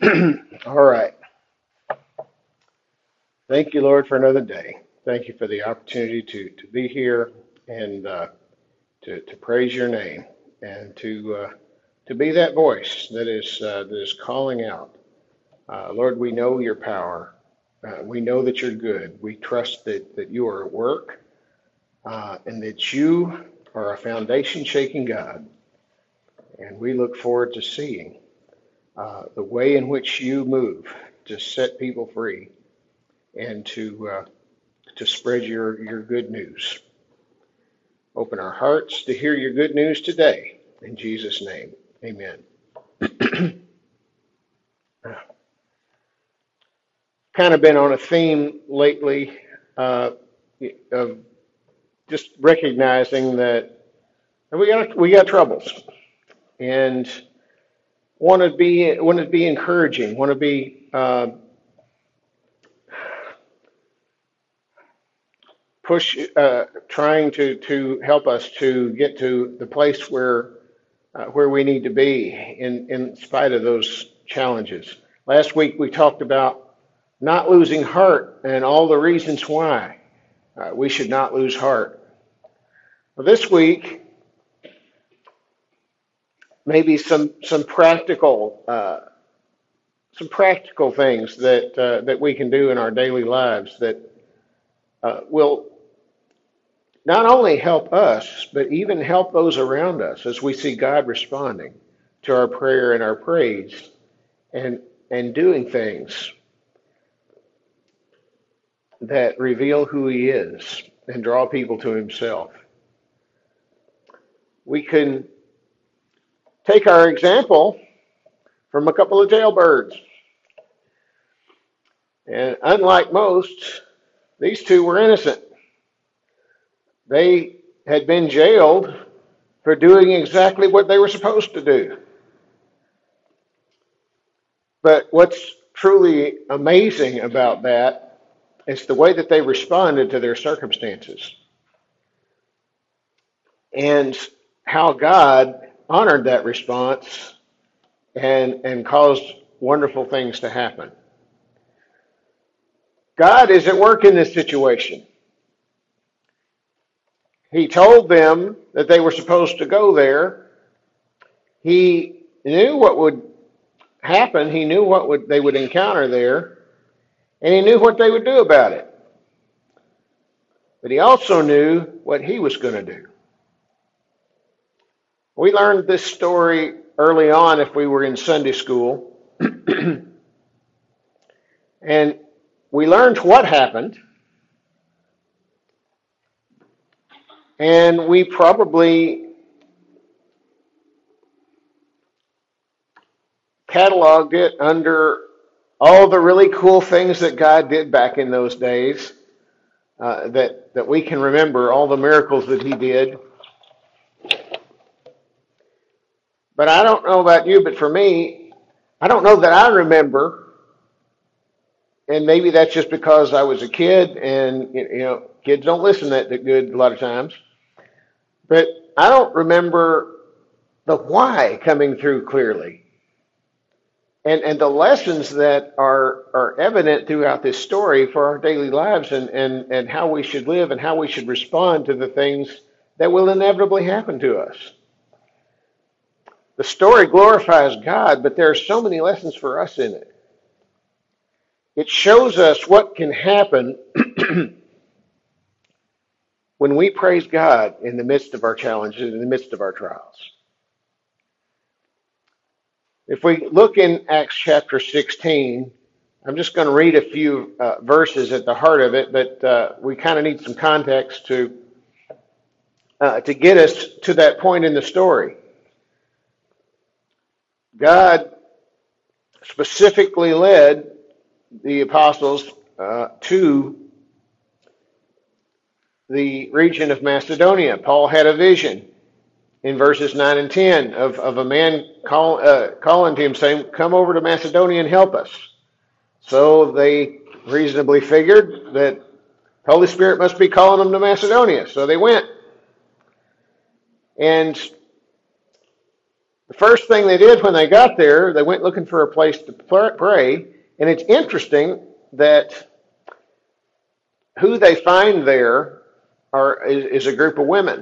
All right. Thank you, Lord, for another day. Thank you for the opportunity to be here and to praise your name and to be that voice that is calling out. Lord, we know your power. We know that you're good. We trust that you are at work and that you are a foundation shaking God. And we look forward to seeing the way in which you move to set people free and to spread your good news. Open our hearts to hear your good news today. In Jesus' name, amen. Kind of been on a theme lately of just recognizing that we got troubles and want to be encouraging, want to be trying to help us to get to the place where we need to be in spite of those challenges. Last week we talked about not losing heart and all the reasons why we should not lose heart. Well, this week, maybe some practical things that we can do in our daily lives that will not only help us, but even help those around us as we see God responding to our prayer and our praise and doing things that reveal who he is and draw people to himself. We can take our example from a couple of jailbirds. And unlike most, these two were innocent. They had been jailed for doing exactly what they were supposed to do. But what's truly amazing about that is the way that they responded to their circumstances and how God honored that response and caused wonderful things to happen. God is at work in this situation. He told them that they were supposed to go there. He knew what would happen. He knew they would encounter there, and he knew what they would do about it. But he also knew what he was going to do. We learned this story early on if we were in Sunday school. And we learned what happened. And we probably cataloged it under all the really cool things that God did back in those days, that we can remember, all the miracles that he did. But I don't know about you, but for me, I don't know that I remember, and maybe that's just because I was a kid, and kids don't listen that good a lot of times. But I don't remember the why coming through clearly. And the lessons that are evident throughout this story for our daily lives and how we should live and how we should respond to the things that will inevitably happen to us. The story glorifies God, but there are so many lessons for us in it. It shows us what can happen when we praise God in the midst of our challenges, in the midst of our trials. If we look in Acts chapter 16, I'm just going to read a few verses at the heart of it, but we kind of need some context to get us to that point in the story. God specifically led the apostles to the region of Macedonia. Paul had a vision in verses 9 and 10 of a man calling to him saying, "Come over to Macedonia and help us." So they reasonably figured that the Holy Spirit must be calling them to Macedonia. So they went. And The first thing they did when they got there, they went looking for a place to pray. And it's interesting that who they find there is a group of women.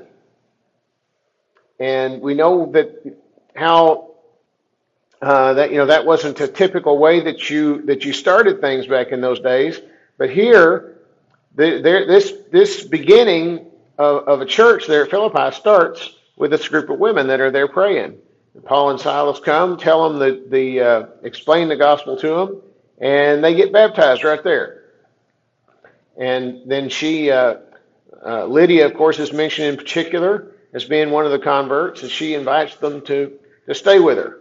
And we know that how that wasn't a typical way that you started things back in those days. But here, this beginning of a church there at Philippi starts with this group of women that are there praying. Paul and Silas come, tell them explain the gospel to them, and they get baptized right there. And then Lydia, of course, is mentioned in particular as being one of the converts, and she invites them to stay with her.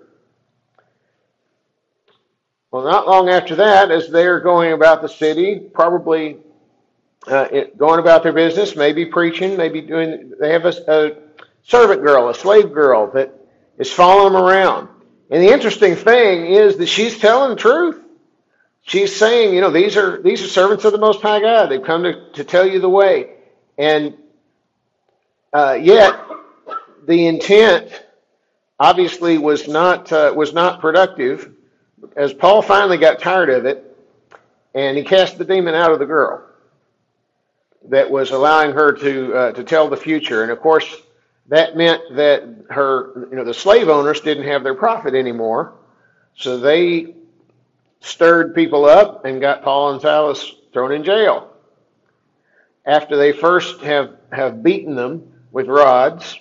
Well, not long after that, as they're going about the city, probably going about their business, maybe preaching, they have a servant girl, a slave girl that is following them around. And the interesting thing is that she's telling the truth. She's saying, these are servants of the Most High God. They've come to tell you the way. And yet, the intent obviously was not productive, as Paul finally got tired of it, and he cast the demon out of the girl that was allowing her to tell the future. And of course, that meant that the slave owners didn't have their profit anymore, so they stirred people up and got Paul and Silas thrown in jail. After they first have beaten them with rods,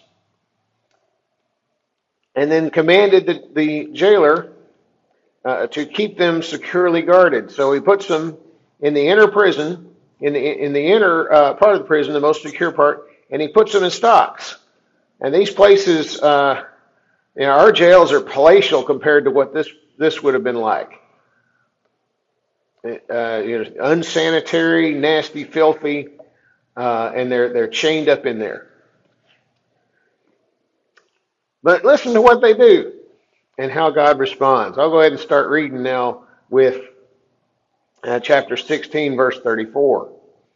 and then commanded the jailer to keep them securely guarded. So he puts them in the inner prison, in the inner part of the prison, the most secure part, and he puts them in stocks. And these places, our jails are palatial compared to what this would have been like. Unsanitary, nasty, filthy, and they're chained up in there. But listen to what they do and how God responds. I'll go ahead and start reading now with chapter 16, verse 34.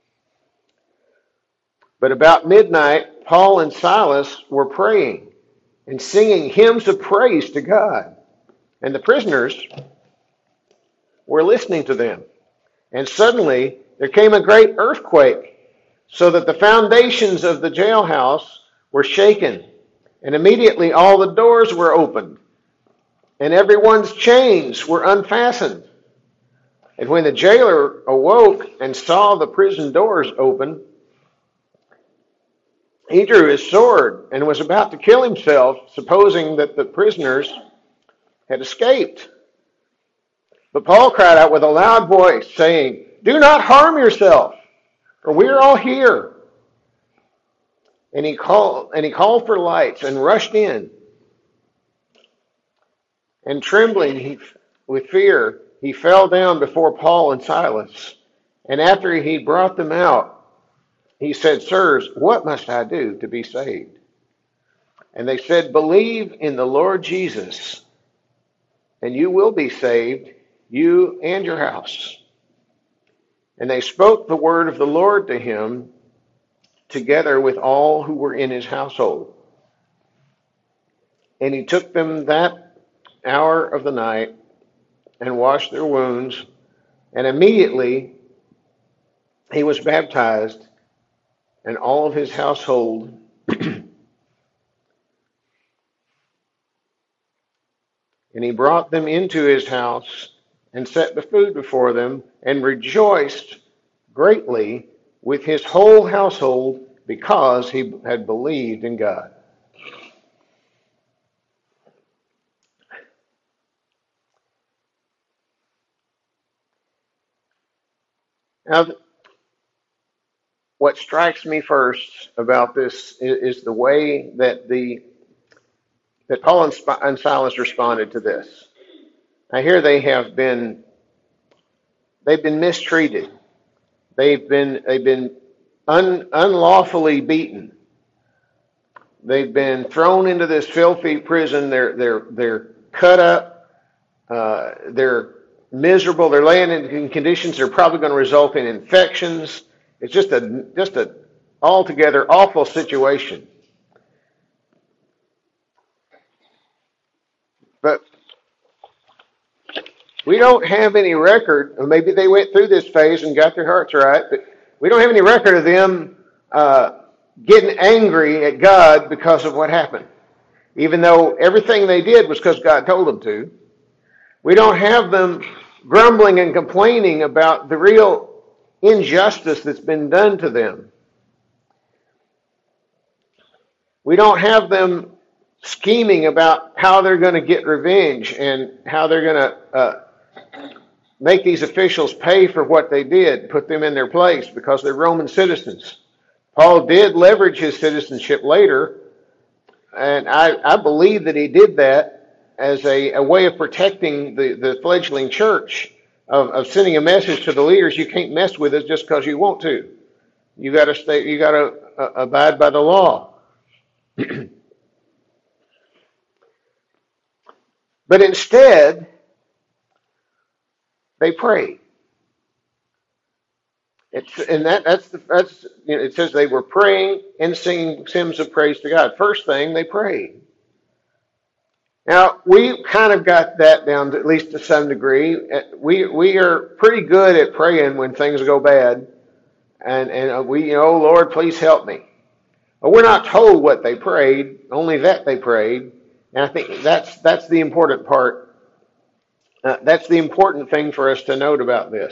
But about midnight, Paul and Silas were praying and singing hymns of praise to God. And the prisoners were listening to them. And suddenly there came a great earthquake, so that the foundations of the jailhouse were shaken. And immediately all the doors were opened, and everyone's chains were unfastened. And when the jailer awoke and saw the prison doors open, he drew his sword and was about to kill himself, supposing that the prisoners had escaped. But Paul cried out with a loud voice, saying, "Do not harm yourself, for we are all here." And he called for lights and rushed in. And trembling with fear, he fell down before Paul and Silas. And after he brought them out, he said, "Sirs, what must I do to be saved?" And they said, "Believe in the Lord Jesus, and you will be saved, you and your house." And they spoke the word of the Lord to him, together with all who were in his household. And he took them that hour of the night and washed their wounds, and immediately he was baptized, and all of his household. And he brought them into his house and set the food before them, and rejoiced greatly with his whole household, because he had believed in God. Now, what strikes me first about this is the way that Paul and Silas responded to this. Now, here they've been mistreated. They've been unlawfully beaten. They've been thrown into this filthy prison. They're cut up. They're miserable. They're laying in conditions that are probably going to result in infections. It's just a altogether awful situation. But we don't have any record, or maybe they went through this phase and got their hearts right, but we don't have any record of them getting angry at God because of what happened. Even though everything they did was because God told them to. We don't have them grumbling and complaining about the real injustice that's been done to them. We don't have them scheming about how they're going to get revenge and how they're going to make these officials pay for what they did, put them in their place because they're Roman citizens. Paul did leverage his citizenship later, and I believe that he did that as a way of protecting the fledgling church, of sending a message to the leaders: you can't mess with us just because you want to. You got to abide by the law. But instead, they prayed. It says they were praying and singing hymns of praise to God. First thing, they prayed. Now, we kind of got that down to, at least to some degree. We are pretty good at praying when things go bad. And we, oh Lord, please help me. But we're not told what they prayed, only that they prayed. And I think that's the important part. That's the important thing for us to note about this.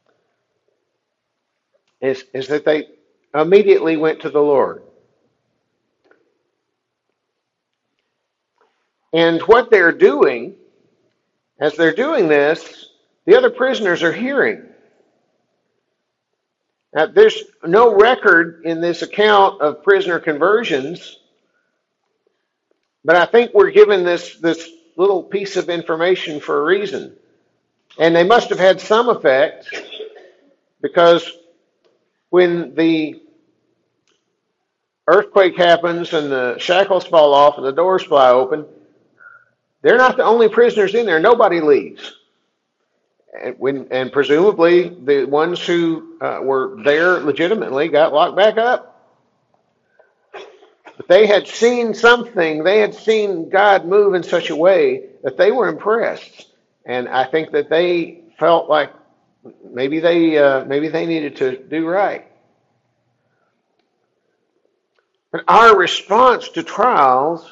Is that they immediately went to the Lord. And what they're doing, as they're doing this, the other prisoners are hearing. Now, there's no record in this account of prisoner conversions, but I think we're given this little piece of information for a reason. And they must have had some effect, because when the earthquake happens and the shackles fall off and the doors fly open, they're not the only prisoners in there. Nobody leaves. And presumably the ones who were there legitimately got locked back up. But they had seen something. They had seen God move in such a way that they were impressed. And I think that they felt like maybe they needed to do right. But our response to trials,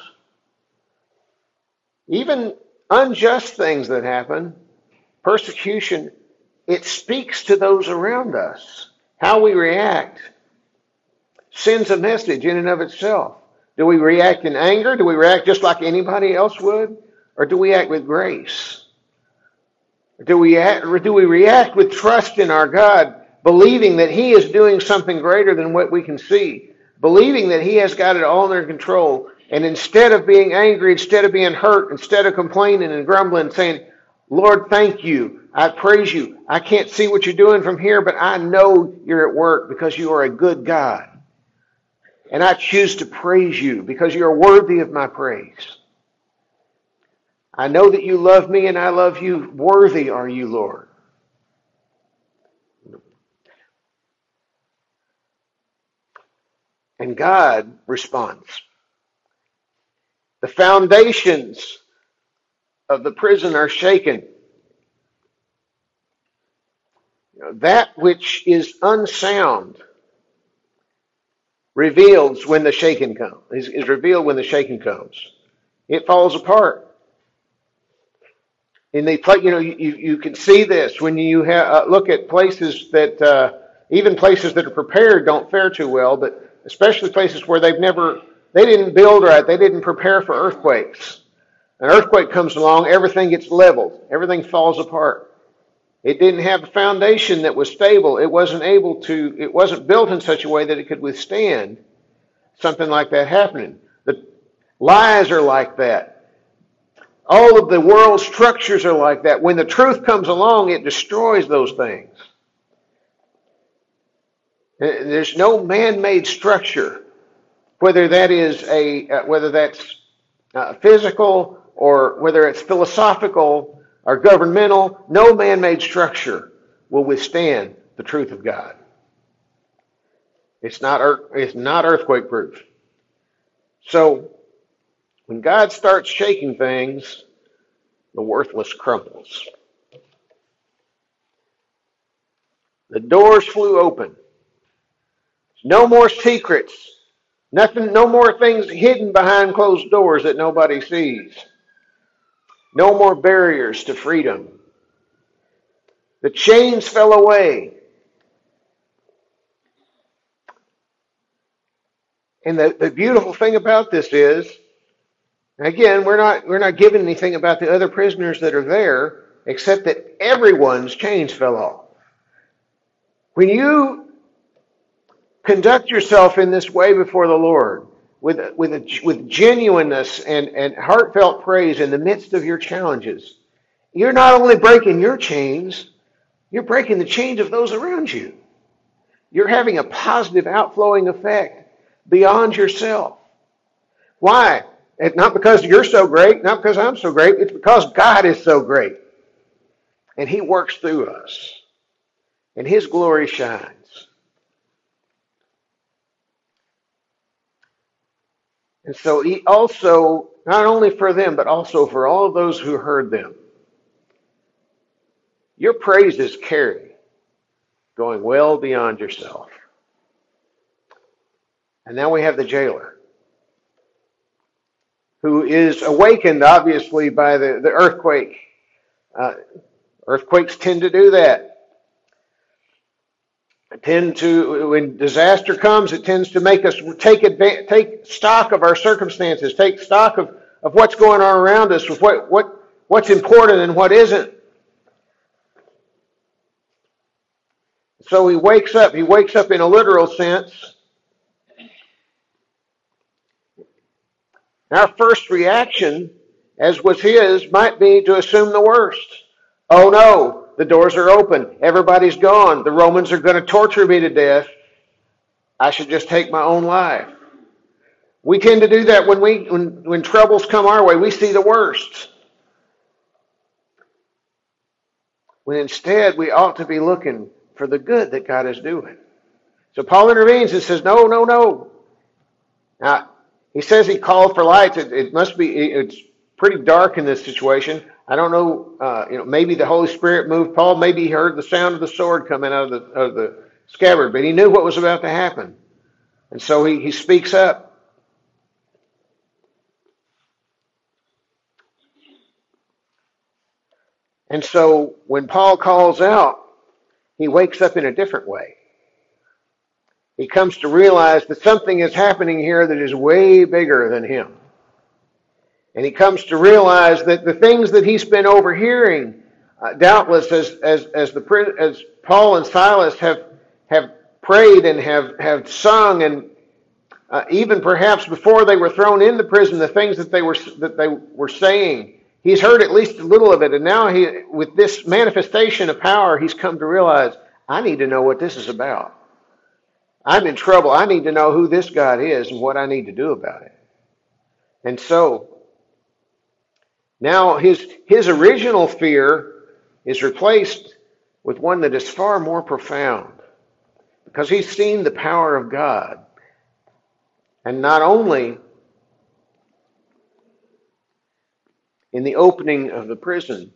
even unjust things that happen, persecution, it speaks to those around us. How we react sends a message in and of itself. Do we react in anger? Do we react just like anybody else would? Or do we act with grace? Do we react with trust in our God, believing that He is doing something greater than what we can see, believing that He has got it all under control, and instead of being angry, instead of being hurt, instead of complaining and grumbling, saying, Lord, thank you. I praise you. I can't see what you're doing from here, but I know you're at work because you are a good God. And I choose to praise you because you're worthy of my praise. I know that you love me and I love you. Worthy are you, Lord. And God responds. The foundations of the prison are shaken. That which is unsound reveals when the shaking comes. Is revealed when the shaking comes. It falls apart. In the you can see this when you look at places that even places that are prepared don't fare too well, but especially places where they didn't build right, they didn't prepare for earthquakes. An earthquake comes along, everything gets leveled, everything falls apart. It didn't have a foundation that was stable. It wasn't built in such a way that it could withstand something like that happening. The lies are like that. All of the world's structures are like that. When the truth comes along, it destroys those things. There's no man-made structure, whether that's physical or whether it's philosophical or governmental. No man-made structure will withstand the truth of God. It's not earthquake-proof. So when God starts shaking things, the worthless crumbles. The doors flew open. No more secrets. Nothing, no more things hidden behind closed doors that nobody sees. No more barriers to freedom. The chains fell away. And the beautiful thing about this is, again, we're not given anything about the other prisoners that are there, except that everyone's chains fell off. When you conduct yourself in this way before the Lord, with genuineness and heartfelt praise in the midst of your challenges, you're not only breaking your chains, you're breaking the chains of those around you. You're having a positive outflowing effect beyond yourself. Why? It's not because you're so great, not because I'm so great. It's because God is so great. And He works through us. And His glory shines. And so He also, not only for them, but also for all of those who heard them, your praises carry, going well beyond yourself. And now we have the jailer, who is awakened, obviously, by the earthquake. Earthquakes tend to do that. When disaster comes, it tends to make us take stock of our circumstances, take stock of what's going on around us, with what's important and what isn't. So he wakes up. He wakes up in a literal sense. Our first reaction, as was his, might be to assume the worst. Oh no, the doors are open. Everybody's gone. The Romans are going to torture me to death. I should just take my own life. We tend to do that when troubles come our way. We see the worst. When instead we ought to be looking for the good that God is doing. So Paul intervenes and says, no. Now, he says he called for lights. It's pretty dark in this situation. I don't know, maybe the Holy Spirit moved Paul. Maybe he heard the sound of the sword coming out of the scabbard, but he knew what was about to happen. And so he speaks up. And so when Paul calls out, he wakes up in a different way. He comes to realize that something is happening here that is way bigger than him. And he comes to realize that the things that he's been overhearing, doubtless as Paul and Silas have prayed and have sung, and even perhaps before they were thrown into prison, the things that they were saying, he's heard at least a little of it. And now with this manifestation of power, he's come to realize, I need to know what this is about. I'm in trouble. I need to know who this God is and what I need to do about it. And so now his original fear is replaced with one that is far more profound, because he's seen the power of God. And not only in the opening of the prison,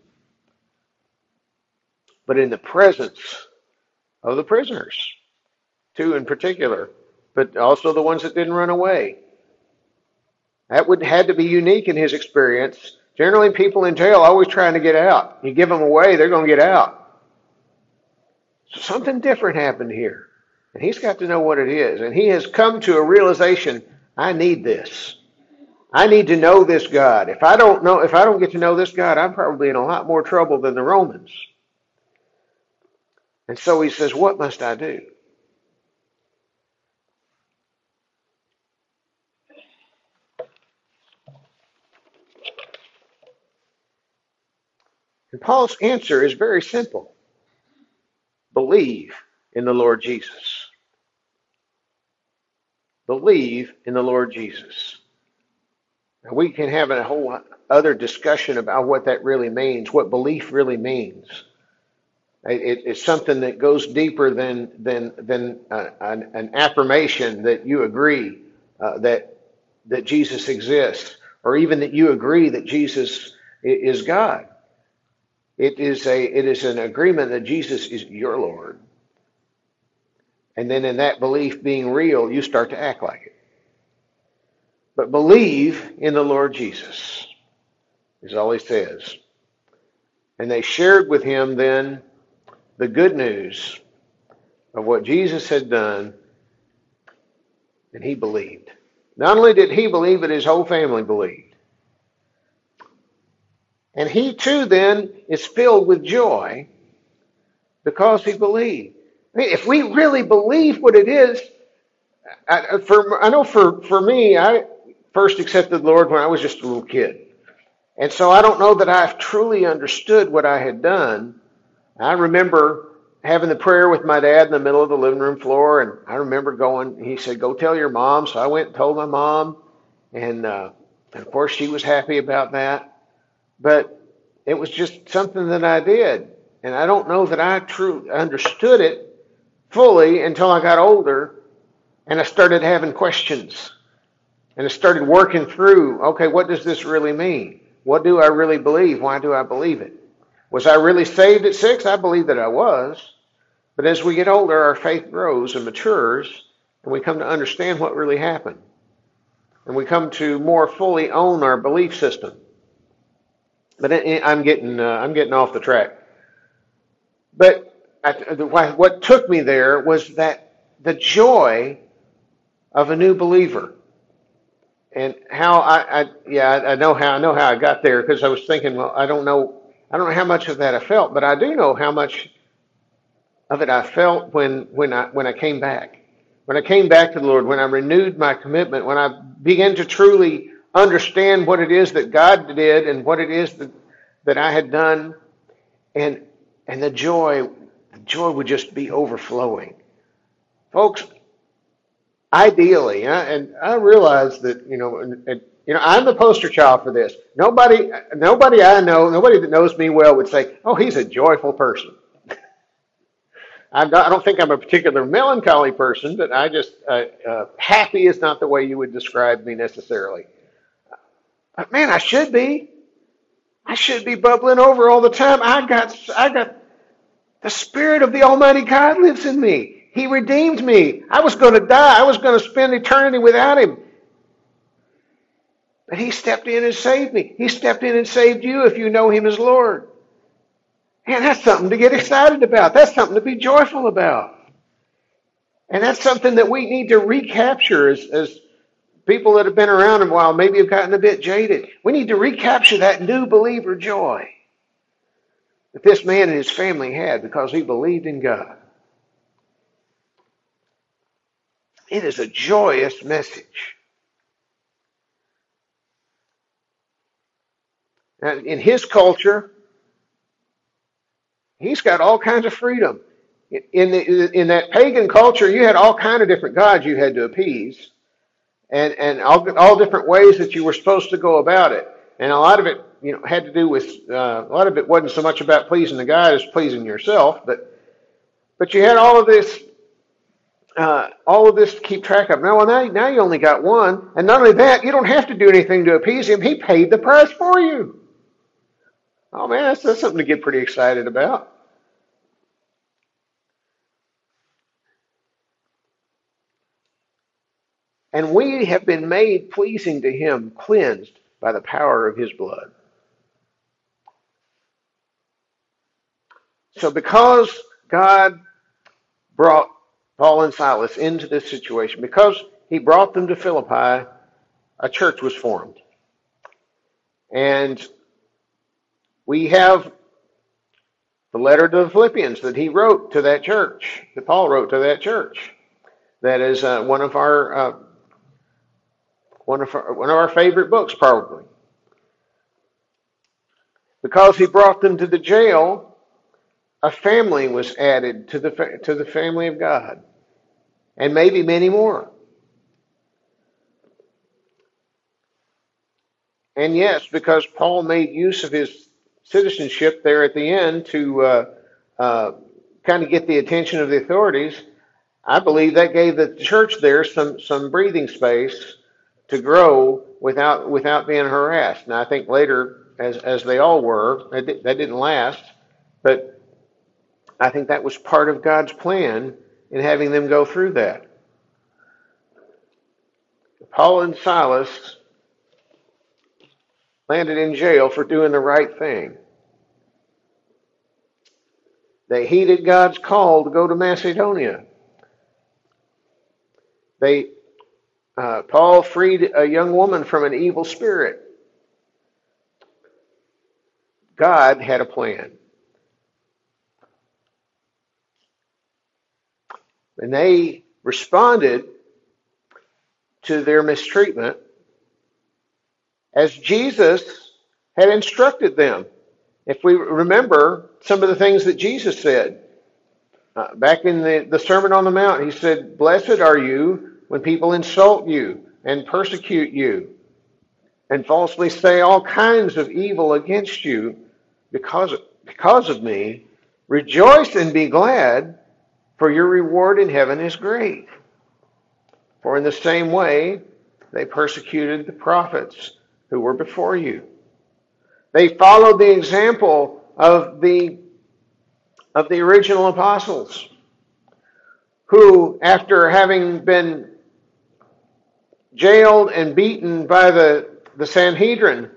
but in the presence of the prisoners. Two in particular, but also the ones that didn't run away. That had to be unique in his experience. Generally, people in jail are always trying to get out. You give them away, they're going to get out. So something different happened here. And he's got to know what it is. And he has come to a realization, I need this. I need to know this God. If I don't get to know this God, I'm probably in a lot more trouble than the Romans. And so he says, what must I do? And Paul's answer is very simple. Believe in the Lord Jesus. Believe in the Lord Jesus. Now, we can have a whole other discussion about what that really means, what belief really means. It's something that goes deeper than an affirmation that you agree that Jesus exists, or even that you agree that Jesus is God. It is an agreement that Jesus is your Lord. And then in that belief being real, you start to act like it. But believe in the Lord Jesus, is all he says. And they shared with him then the good news of what Jesus had done, and he believed. Not only did he believe, but his whole family believed. And he too then is filled with joy because he believed. I mean, if we really believe what it is, I know for me, I first accepted the Lord when I was just a little kid. And so I don't know that I've truly understood what I had done. I remember having the prayer with my dad in the middle of the living room floor, and I remember going, he said, go tell your mom. So I went and told my mom, and of course she was happy about that. But it was just something that I did. And I don't know that I truly understood it fully until I got older and I started having questions. And I started working through, okay, what does this really mean? What do I really believe? Why do I believe it? Was I really saved at 6? I believe that I was. But as we get older, our faith grows and matures, and we come to understand what really happened. And we come to more fully own our belief system. But I'm getting off the track. But what took me there was that the joy of a new believer, and how I know how I got there, because I was thinking, well, I don't know how much of that I felt, but I do know how much of it I felt when I came back. When I came back to the Lord, when I renewed my commitment, when I began to truly understand what it is that God did and what it is that I had done, and the joy would just be overflowing. Folks, ideally, and I realize that, I'm the poster child for this. Nobody I know, nobody that knows me well would say, oh, he's a joyful person. I don't think I'm a particular melancholy person, but I just, happy is not the way you would describe me necessarily. But man, I should be. I should be bubbling over all the time. I got the Spirit of the Almighty God lives in me. He redeemed me. I was going to die. I was going to spend eternity without him. But he stepped in and saved me. He stepped in and saved you if you know him as Lord. And that's something to get excited about. That's something to be joyful about. And that's something that we need to recapture as people that have been around a while, maybe have gotten a bit jaded. We need to recapture that new believer joy that this man and his family had because he believed in God. It is a joyous message. Now, in his culture, he's got all kinds of freedom. In that pagan culture, you had all kinds of different gods you had to appease, and all different ways that you were supposed to go about it. And a lot of it, had to do with a lot of it wasn't so much about pleasing the God as pleasing yourself. But you had all of this to keep track of. Now you only got one, and not only that, you don't have to do anything to appease him. He paid the price for you. Oh man, that's something to get pretty excited about. And we have been made pleasing to him, cleansed by the power of his blood. So because God brought Paul and Silas into this situation, because he brought them to Philippi, a church was formed. And we have the letter to the Philippians that he wrote to that church, that Paul wrote to that church. That is one of our favorite books, probably. Because he brought them to the jail, a family was added to the family of God, and maybe many more. And yes, because Paul made use of his citizenship there at the end to kind of get the attention of the authorities, I believe that gave the church there some breathing space to grow without being harassed. Now, I think later, as they all were, that didn't last. But I think that was part of God's plan in having them go through that. Paul and Silas landed in jail for doing the right thing. They heeded God's call to go to Macedonia. Paul freed a young woman from an evil spirit. God had a plan. And they responded to their mistreatment as Jesus had instructed them. If we remember some of the things that Jesus said, back in the Sermon on the Mount, he said, "Blessed are you when people insult you and persecute you and falsely say all kinds of evil against you because of me. Rejoice and be glad, for your reward in heaven is great. For in the same way they persecuted the prophets who were before you." They followed the example of the original apostles, who, after having been jailed and beaten by the Sanhedrin,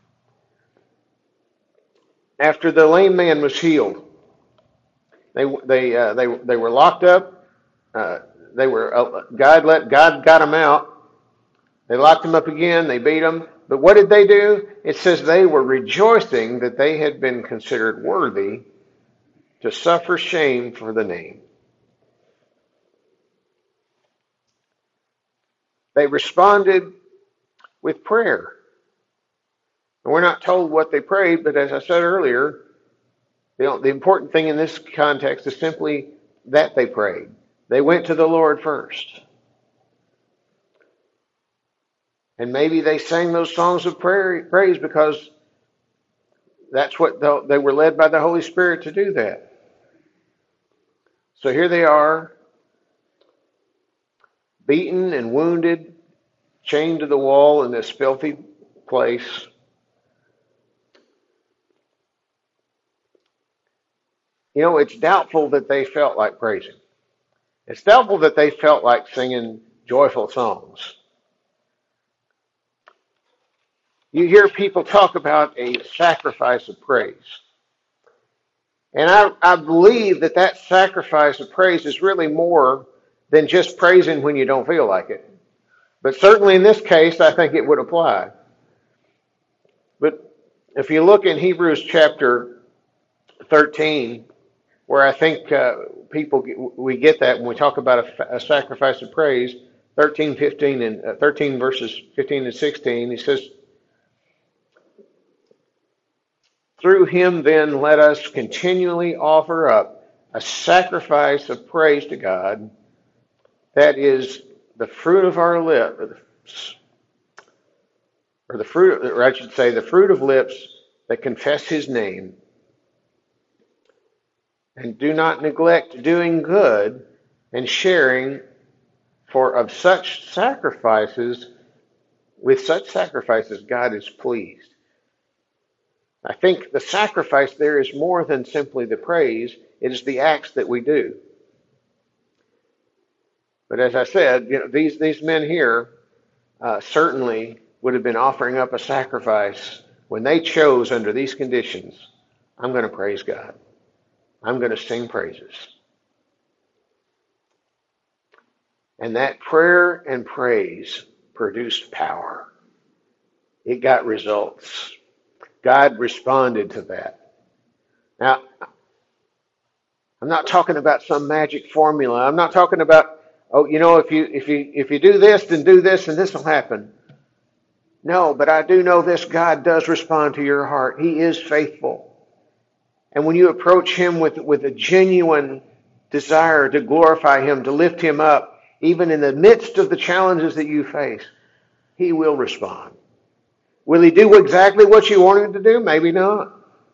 after the lame man was healed, they were locked up. God got them out. They locked them up again. They beat them. But what did they do? It says they were rejoicing that they had been considered worthy to suffer shame for the name. They responded with prayer. And we're not told what they prayed, but as I said earlier, the important thing in this context is simply that they prayed. They went to the Lord first. And maybe they sang those songs of praise because that's what they were led by the Holy Spirit to do that. So here they are, beaten and wounded, chained to the wall in this filthy place. You know, it's doubtful that they felt like praising. It's doubtful that they felt like singing joyful songs. You hear people talk about a sacrifice of praise. And I believe that sacrifice of praise is really more than just praising when you don't feel like it. But certainly in this case, I think it would apply. But if you look in Hebrews chapter 13, where I think we get that when we talk about a sacrifice of praise, 13 verses 15 and 16, he says, "Through him then let us continually offer up a sacrifice of praise to God, that is the fruit of our lips, the fruit of lips that confess his name. And do not neglect doing good and sharing, for with such sacrifices God is pleased." I think the sacrifice there is more than simply the praise. It is the acts that we do. But as I said, these men here certainly would have been offering up a sacrifice when they chose under these conditions, "I'm going to praise God. I'm going to sing praises." And that prayer and praise produced power. It got results. God responded to that. Now, I'm not talking about some magic formula. I'm not talking about, if you do this, then do this, and this will happen. No, but I do know this: God does respond to your heart. He is faithful. And when you approach him with a genuine desire to glorify him, to lift him up, even in the midst of the challenges that you face, he will respond. Will he do exactly what you wanted him to do? Maybe not.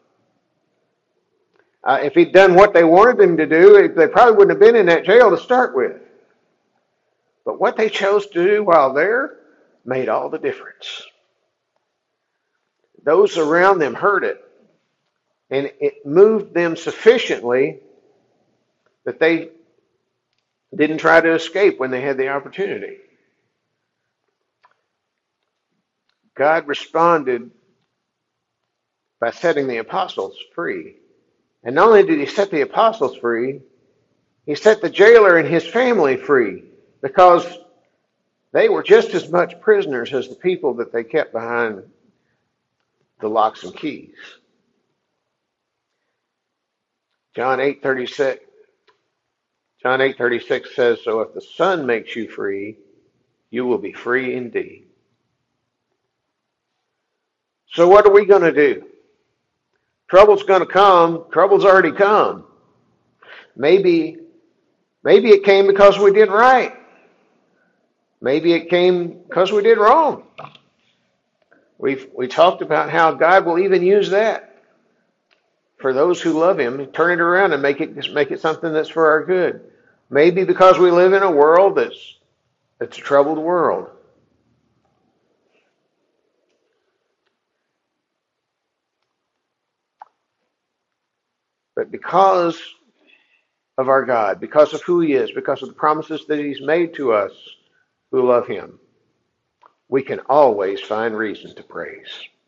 If he'd done what they wanted him to do, they probably wouldn't have been in that jail to start with. But what they chose to do while there made all the difference. Those around them heard it, And it moved them sufficiently that they didn't try to escape when they had the opportunity. God responded by setting the apostles free. And not only did he set the apostles free, he set the jailer and his family free, because they were just as much prisoners as the people that they kept behind the locks and keys. John 8:36 says, "So if the Son makes you free, you will be free indeed." So what are we going to do? Trouble's going to come. Trouble's already come. Maybe it came because we did right. Maybe it came because we did wrong. We talked about how God will even use that for those who love Him, turn it around and make it something that's for our good. Maybe because we live in a world that's a troubled world. But because of our God, because of who He is, because of the promises that He's made to us who love Him, we can always find reason to praise.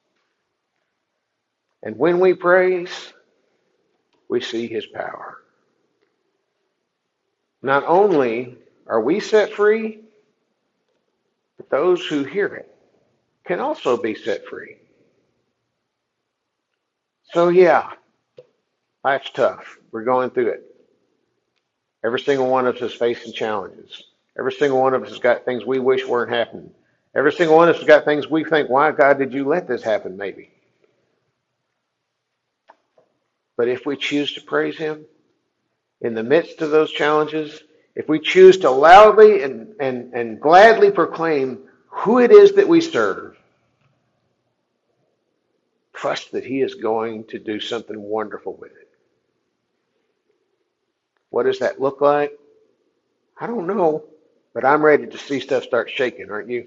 And when we praise, we see His power. Not only are we set free, but those who hear it can also be set free. So yeah, life's tough. We're going through it. Every single one of us is facing challenges. Every single one of us has got things we wish weren't happening. Every single one of us has got things we think, why, God, did you let this happen, maybe? But if we choose to praise Him in the midst of those challenges, if we choose to loudly and gladly proclaim who it is that we serve, trust that He is going to do something wonderful with it. What does that look like? I don't know, but I'm ready to see stuff start shaking, aren't you?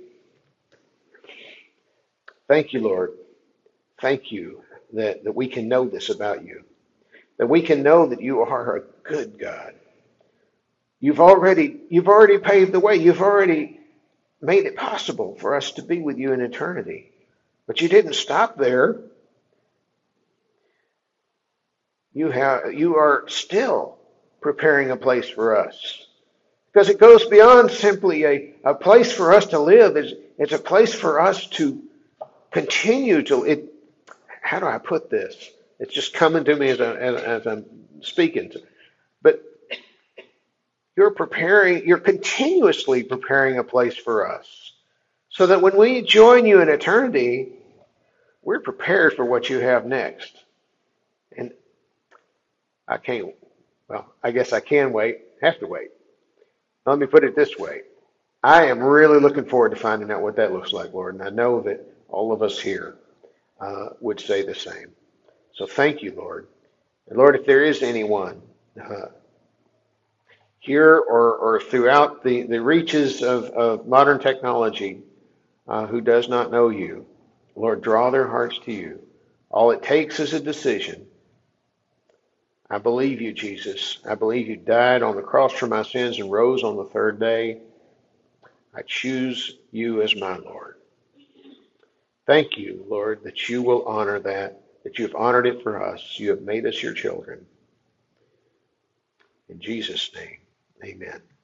Thank you, Lord. Thank you that we can know this about you. That we can know that you are a good God. You've already paved the way. You've already made it possible for us to be with you in eternity. But you didn't stop there. You are still preparing a place for us. Because it goes beyond simply a place for us to live. It's a place for us to continue to. How do I put this? It's just coming to me as I'm speaking. But you're continuously preparing a place for us, so that when we join you in eternity, we're prepared for what you have next. And I guess I can wait, have to wait. Let me put it this way. I am really looking forward to finding out what that looks like, Lord, and I know that all of us here would say the same. So thank you, Lord. And Lord, if there is anyone here or throughout the reaches of modern technology who does not know you, Lord, draw their hearts to you. All it takes is a decision. I believe you, Jesus. I believe you died on the cross for my sins and rose on the third day. I choose you as my Lord. Thank you, Lord, that you will honor that you have honored it for us. You have made us your children. In Jesus' name, amen.